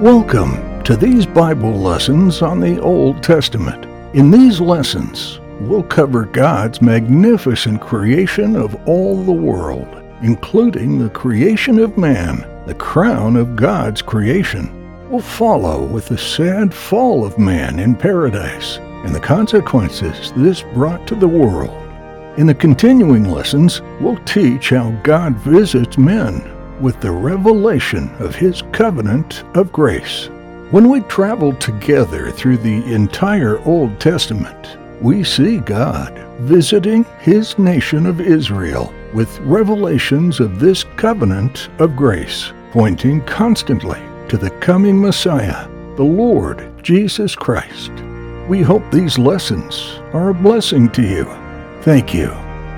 Welcome to these Bible lessons on the Old Testament. In these lessons, we'll cover God's magnificent creation of all the world, including the creation of man, the crown of God's creation. We'll follow with the sad fall of man in paradise and the consequences this brought to the world. In the continuing lessons, we'll teach how God visits men with the revelation of His covenant of grace. When we travel together through the entire Old Testament, we see God visiting His nation of Israel with revelations of this covenant of grace, pointing constantly to the coming Messiah, the Lord Jesus Christ. We hope these lessons are a blessing to you. Thank you.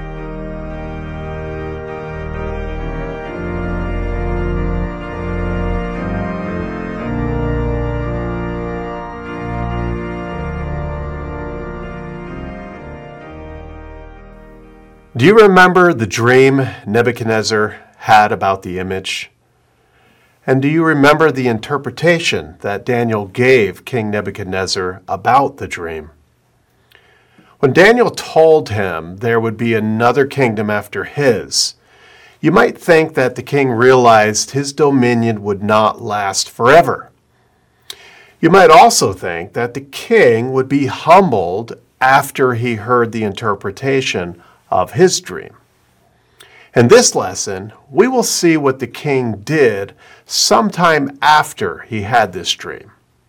Do you remember the dream Nebuchadnezzar had about the image? And do you remember the interpretation that Daniel gave King Nebuchadnezzar about the dream? When Daniel told him there would be another kingdom after his, you might think that the king realized his dominion would not last forever. You might also think that the king would be humbled after he heard the interpretation of his dream. In this lesson, we will see what the king did sometime after he had this dream.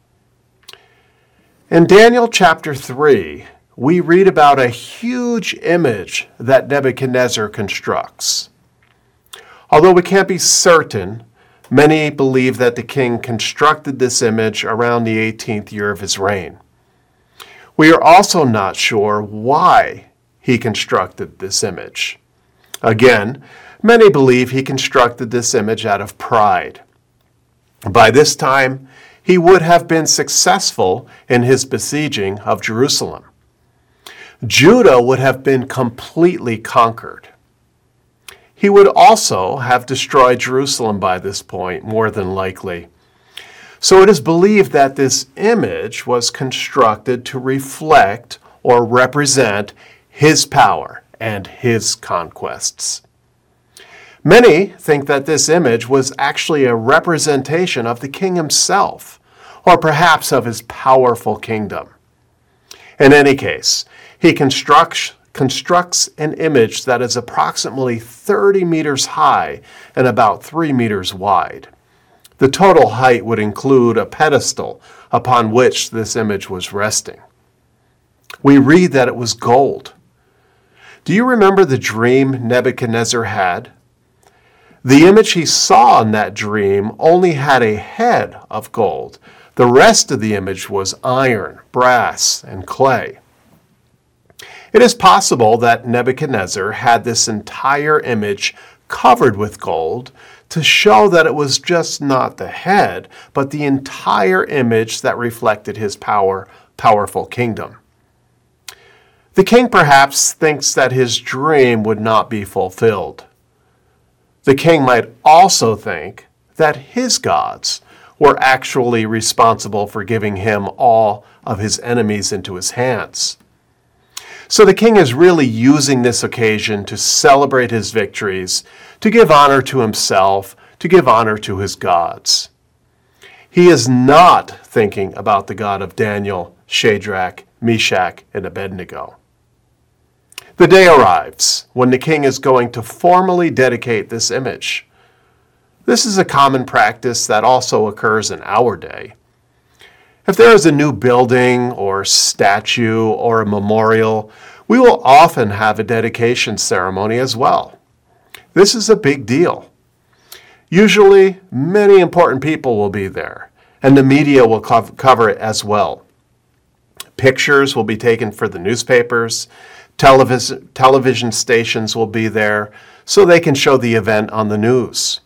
In Daniel chapter 3, we read about a huge image that Nebuchadnezzar constructs. Although we can't be certain, many believe that the king constructed this image around the 18th year of his reign. We are also not sure why he constructed this image. Again, many believe he constructed this image out of pride. By this time, he would have been successful in his besieging of Jerusalem. Judah would have been completely conquered. He would also have destroyed Jerusalem by this point, more than likely. So it is believed that this image was constructed to reflect or represent his power and his conquests. Many think that this image was actually a representation of the king himself, or perhaps of his powerful kingdom. In any case, he constructs an image that is approximately 30 meters high and about 3 meters wide. The total height would include a pedestal upon which this image was resting. We read that it was gold. Do you remember the dream Nebuchadnezzar had? The image he saw in that dream only had a head of gold. The rest of the image was iron, brass, and clay. It is possible that Nebuchadnezzar had this entire image covered with gold to show that it was just not the head, but the entire image that reflected his powerful kingdom. The king perhaps thinks that his dream would not be fulfilled. The king might also think that his gods were actually responsible for giving him all of his enemies into his hands. So the king is really using this occasion to celebrate his victories, to give honor to himself, to give honor to his gods. He is not thinking about the God of Daniel, Shadrach, Meshach, and Abednego. The day arrives when the king is going to formally dedicate this image. This is a common practice that also occurs in our day. If there is a new building or statue or a memorial, we will often have a dedication ceremony as well. This is a big deal. Usually, many important people will be there, and the media will cover it as well. Pictures will be taken for the newspapers. Television stations will be there so they can show the event on the news.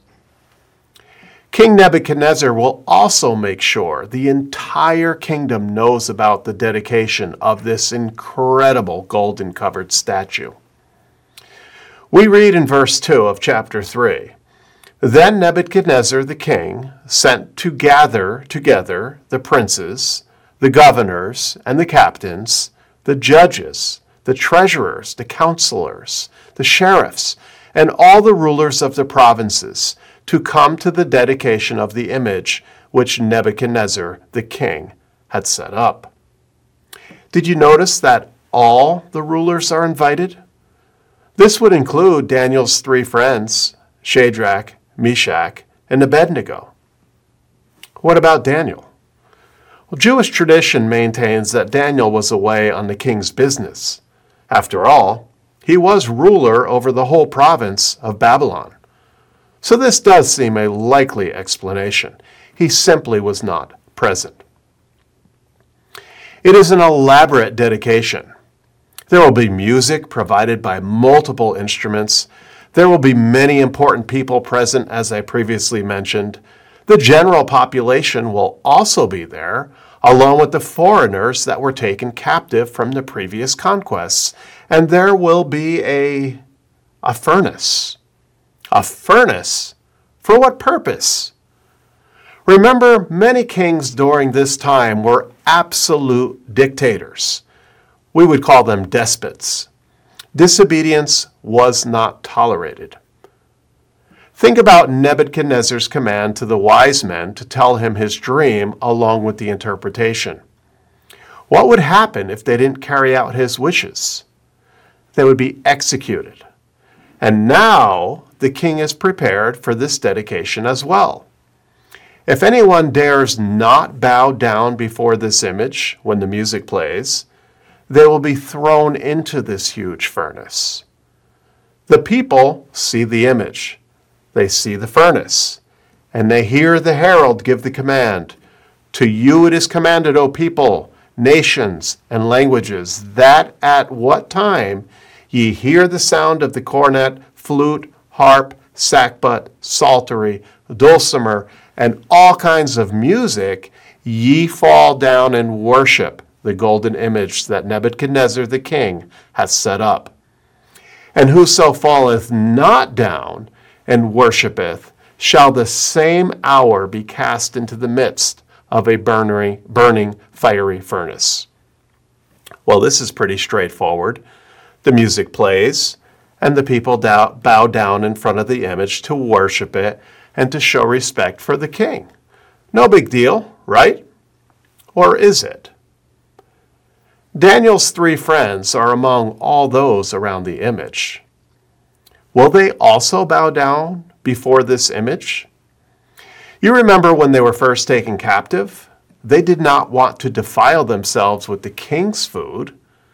King Nebuchadnezzar will also make sure the entire kingdom knows about the dedication of this incredible golden-covered statue. We read in verse 2 of chapter 3, Then Nebuchadnezzar the king sent to gather together the princes, the governors, and the captains, the judges, the treasurers, the counselors, the sheriffs, and all the rulers of the provinces to come to the dedication of the image which Nebuchadnezzar the king had set up. Did you notice that all the rulers are invited? This would include Daniel's three friends, Shadrach, Meshach, and Abednego. What about Daniel? Well, Jewish tradition maintains that Daniel was away on the king's business. After all, he was ruler over the whole province of Babylon. So this does seem a likely explanation. He simply was not present. It is an elaborate dedication. There will be music provided by multiple instruments. There will be many important people present, as I previously mentioned. The general population will also be there, along with the foreigners that were taken captive from the previous conquests. And there will be a furnace. A furnace? For what purpose? Remember, many kings during this time were absolute dictators. We would call them despots. Disobedience was not tolerated. Think about Nebuchadnezzar's command to the wise men to tell him his dream along with the interpretation. What would happen if they didn't carry out his wishes? They would be executed. And now the king is prepared for this dedication as well. If anyone dares not bow down before this image when the music plays, they will be thrown into this huge furnace. The people see the image, they see the furnace, and they hear the herald give the command, "To you it is commanded, O people, nations, and languages, that at what time ye hear the sound of the cornet, flute, harp, sackbut, psaltery, dulcimer, and all kinds of music, ye fall down and worship the golden image that Nebuchadnezzar the king hath set up. And whoso falleth not down and worshipeth shall the same hour be cast into the midst of a burning fiery furnace." Well, this is pretty straightforward. The music plays, and the people bow down in front of the image to worship it and to show respect for the king. No big deal, right? Or is it? Daniel's three friends are among all those around the image. Will they also bow down before this image? You remember when they were first taken captive? They did not want to defile themselves with the king's food.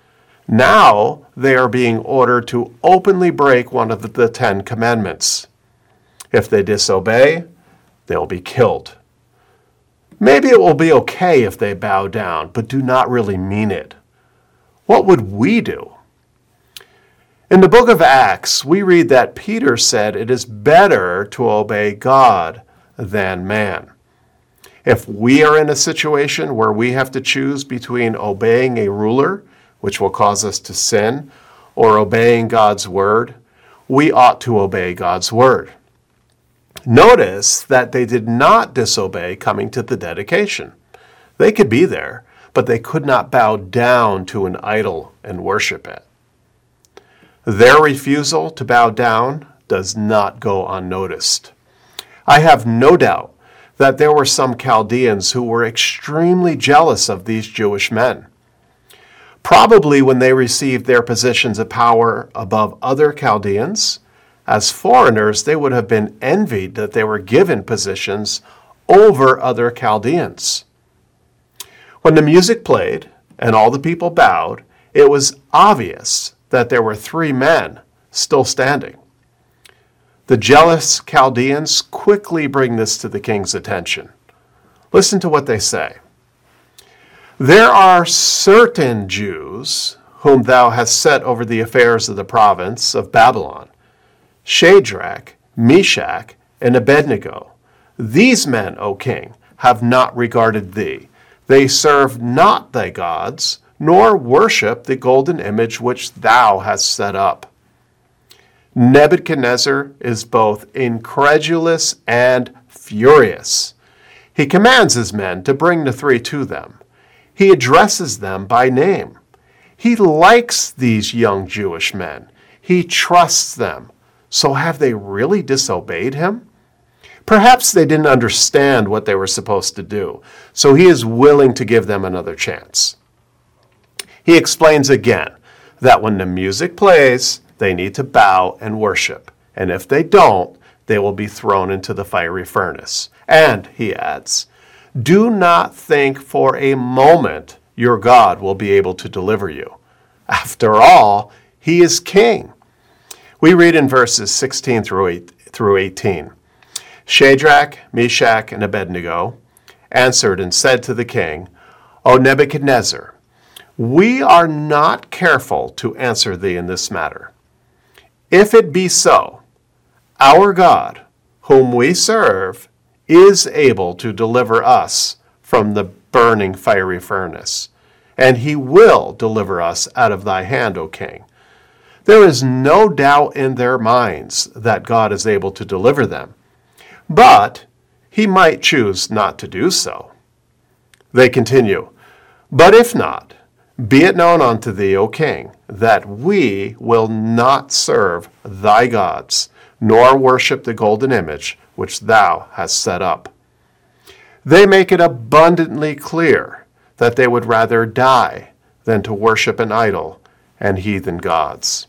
Now they are being ordered to openly break one of the 10 commandments. If they disobey, they'll be killed. Maybe it will be okay if they bow down, but do not really mean it. What would we do? In the book of Acts, we read that Peter said it is better to obey God than man. If we are in a situation where we have to choose between obeying a ruler, which will cause us to sin, or obeying God's word, we ought to obey God's word. Notice that they did not disobey coming to the dedication. They could be there, but they could not bow down to an idol and worship it. Their refusal to bow down does not go unnoticed. I have no doubt that there were some Chaldeans who were extremely jealous of these Jewish men. Probably when they received their positions of power above other Chaldeans, as foreigners, they would have been envied that they were given positions over other Chaldeans. When the music played and all the people bowed, it was obvious that there were 3 men still standing. The jealous Chaldeans quickly bring this to the king's attention. Listen to what they say. "There are certain Jews whom thou hast set over the affairs of the province of Babylon, Shadrach, Meshach, and Abednego. These men, O king, have not regarded thee. They serve not thy gods, nor worship the golden image which thou hast set up." Nebuchadnezzar is both incredulous and furious. He commands his men to bring the three to them. He addresses them by name. He likes these young Jewish men. He trusts them. So have they really disobeyed him? Perhaps they didn't understand what they were supposed to do, so he is willing to give them another chance. He explains again that when the music plays, they need to bow and worship, and if they don't, they will be thrown into the fiery furnace. And, he adds, do not think for a moment your God will be able to deliver you. After all, he is king. We read in verses 16 through 18. Shadrach, Meshach, and Abednego answered and said to the king, O Nebuchadnezzar, we are not careful to answer thee in this matter. If it be so, our God, whom we serve, is able to deliver us from the burning fiery furnace, and he will deliver us out of thy hand, O king. There is no doubt in their minds that God is able to deliver them, but he might choose not to do so. They continue, but if not, be it known unto thee, O king, that we will not serve thy gods, nor worship the golden image which thou hast set up. They make it abundantly clear that they would rather die than to worship an idol and heathen gods.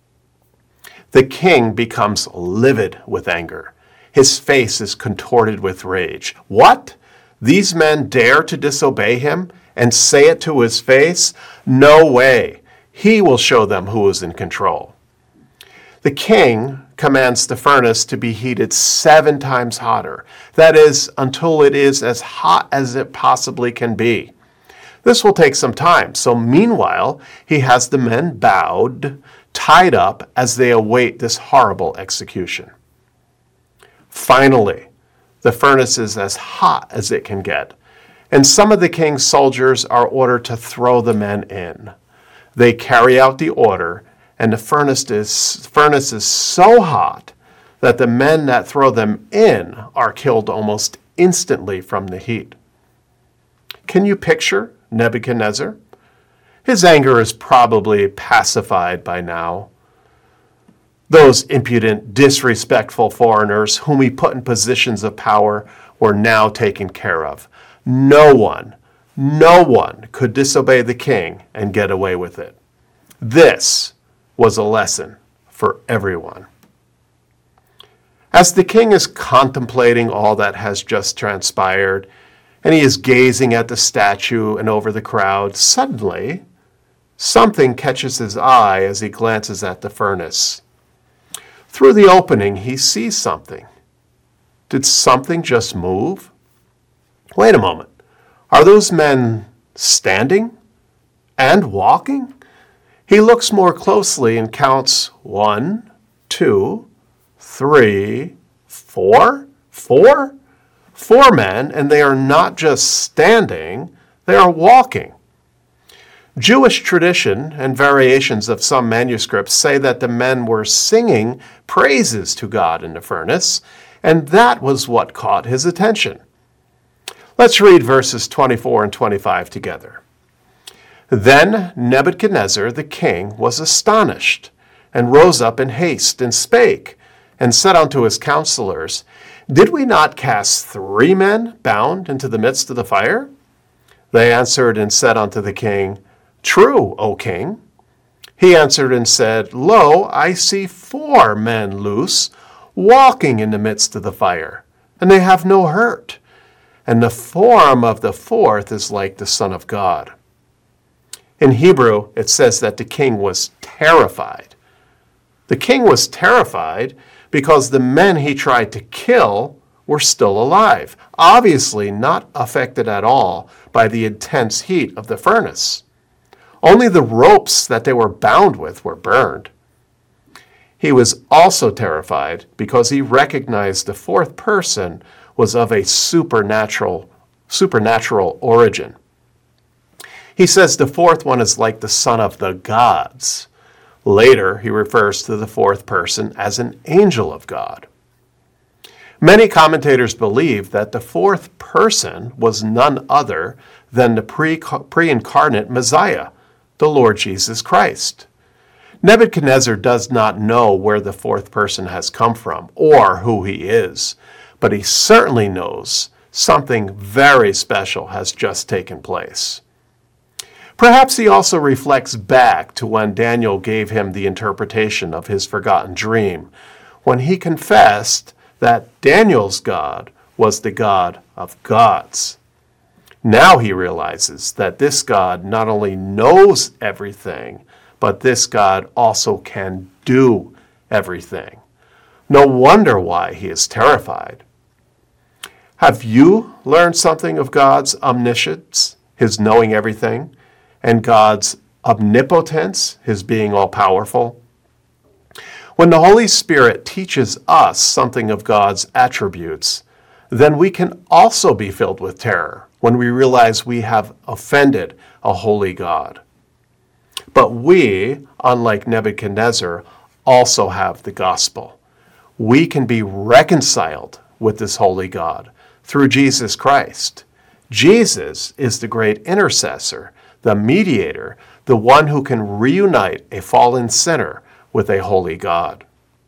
The king becomes livid with anger. His face is contorted with rage. What? These men dare to disobey him and say it to his face? No way. He will show them who is in control. The king commands the furnace to be heated 7 times hotter. That is, until it is as hot as it possibly can be. This will take some time, so meanwhile, he has the men bowed, tied up as they await this horrible execution. Finally, the furnace is as hot as it can get, and some of the king's soldiers are ordered to throw the men in. They carry out the order, and the furnace is so hot that the men that throw them in are killed almost instantly from the heat. Can you picture Nebuchadnezzar? His anger is probably pacified by now. Those impudent, disrespectful foreigners whom he put in positions of power were now taken care of. No one could disobey the king and get away with it. This was a lesson for everyone. As the king is contemplating all that has just transpired, and he is gazing at the statue and over the crowd, suddenly something catches his eye as he glances at the furnace. Through the opening, he sees something. Did something just move? Wait a moment. Are those men standing and walking? He looks more closely and counts 1, 2, 3, 4. 4 men, and they are not just standing, they are walking. Jewish tradition and variations of some manuscripts say that the men were singing praises to God in the furnace, and that was what caught his attention. Let's read verses 24 and 25 together. Then Nebuchadnezzar the king was astonished, and rose up in haste, and spake, and said unto his counselors, Did we not cast 3 men bound into the midst of the fire? They answered and said unto the king, True, O king. He answered and said, Lo, I see 4 men loose, walking in the midst of the fire, and they have no hurt. And the form of the 4th is like the Son of God. In Hebrew, it says that the king was terrified. The king was terrified because the men he tried to kill were still alive, obviously not affected at all by the intense heat of the furnace. Only the ropes that they were bound with were burned. He was also terrified because he recognized the 4th person was of a supernatural origin. He says the 4th one is like the son of the gods. Later, he refers to the fourth person as an angel of God. Many commentators believe that the fourth person was none other than the pre-incarnate Messiah, the Lord Jesus Christ. Nebuchadnezzar does not know where the fourth person has come from or who he is, but he certainly knows something very special has just taken place. Perhaps he also reflects back to when Daniel gave him the interpretation of his forgotten dream, when he confessed that Daniel's God was the God of gods. Now he realizes that this God not only knows everything, but this God also can do everything. No wonder why he is terrified. Have you learned something of God's omniscience, his knowing everything, and God's omnipotence, his being all-powerful? When the Holy Spirit teaches us something of God's attributes, then we can also be filled with terror when we realize we have offended a holy God. But we, unlike Nebuchadnezzar, also have the gospel. We can be reconciled with this holy God through Jesus Christ. Jesus is the great intercessor, the mediator, the one who can reunite a fallen sinner with a holy God.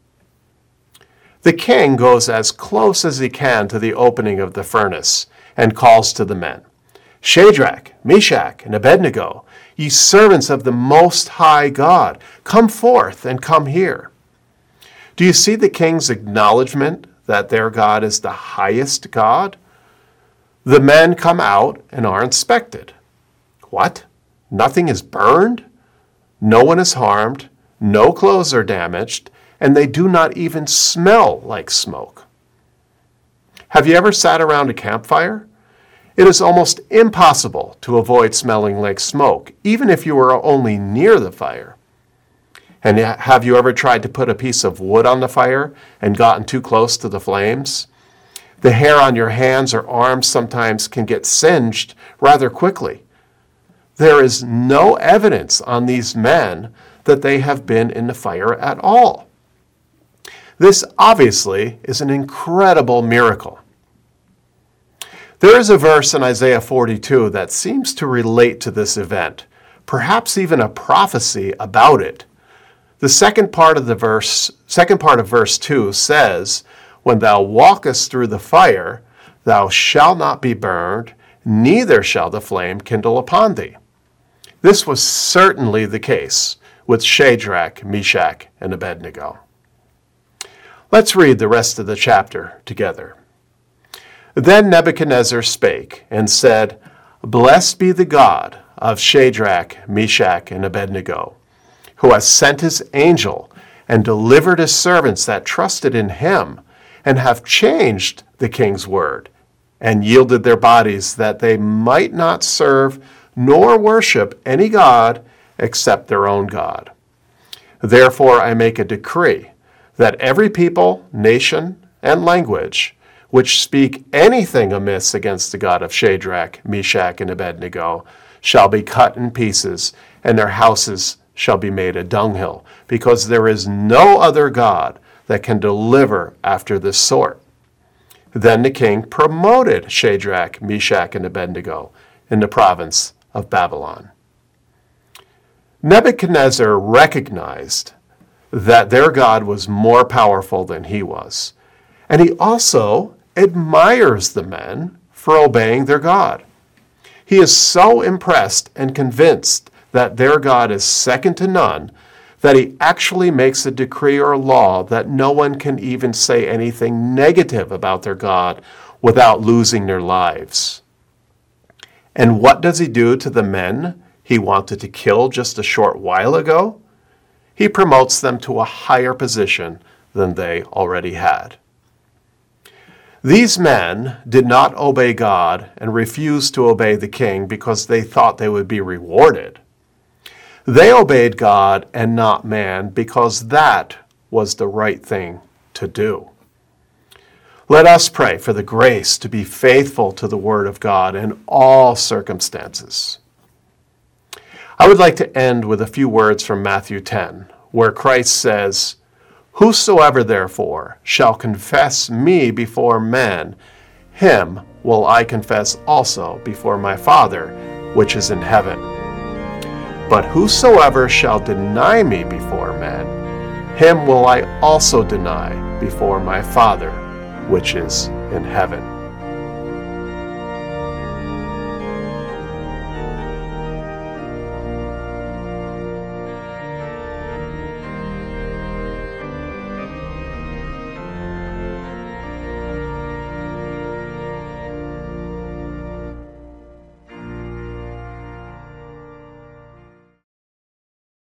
The king goes as close as he can to the opening of the furnace and calls to the men, "Shadrach, Meshach, and Abednego, ye servants of the Most High God, come forth and come here." Do you see the king's acknowledgement that their God is the highest God? The men come out and are inspected. What? Nothing is burned? No one is harmed, no clothes are damaged, and they do not even smell like smoke. Have you ever sat around a campfire? It is almost impossible to avoid smelling like smoke, even if you are only near the fire. And have you ever tried to put a piece of wood on the fire and gotten too close to the flames? The hair on your hands or arms sometimes can get singed rather quickly. There is no evidence on these men that they have been in the fire at all. This obviously is an incredible miracle. There is a verse in Isaiah 42 that seems to relate to this event, perhaps even a prophecy about it. The second part of verse 2 says, "When thou walkest through the fire, thou shalt not be burned, neither shall the flame kindle upon thee." This was certainly the case with Shadrach, Meshach, and Abednego. Let's read the rest of the chapter together. Then Nebuchadnezzar spake and said, "Blessed be the God of Shadrach, Meshach, and Abednego, who has sent his angel and delivered his servants that trusted in him, and have changed the king's word, and yielded their bodies that they might not serve nor worship any god except their own God. Therefore I make a decree that every people, nation, and language which speak anything amiss against the God of Shadrach, Meshach, and Abednego shall be cut in pieces, and their houses shall be made a dunghill, because there is no other God that can deliver after this sort." Then the king promoted Shadrach, Meshach, and Abednego in the province of Babylon. Nebuchadnezzar recognized that their God was more powerful than he was, and he also admires the men for obeying their God. He is so impressed and convinced that their God is second to none that he actually makes a decree or law that no one can even say anything negative about their God without losing their lives. And what does he do to the men he wanted to kill just a short while ago? He promotes them to a higher position than they already had. These men did not obey God and refused to obey the king because they thought they would be rewarded. They obeyed God and not man because that was the right thing to do. Let us pray for the grace to be faithful to the Word of God in all circumstances. I would like to end with a few words from Matthew 10, where Christ says, "Whosoever therefore shall confess me before men, him will I confess also before my Father which is in heaven. But whosoever shall deny me before men, him will I also deny before my Father which is in heaven."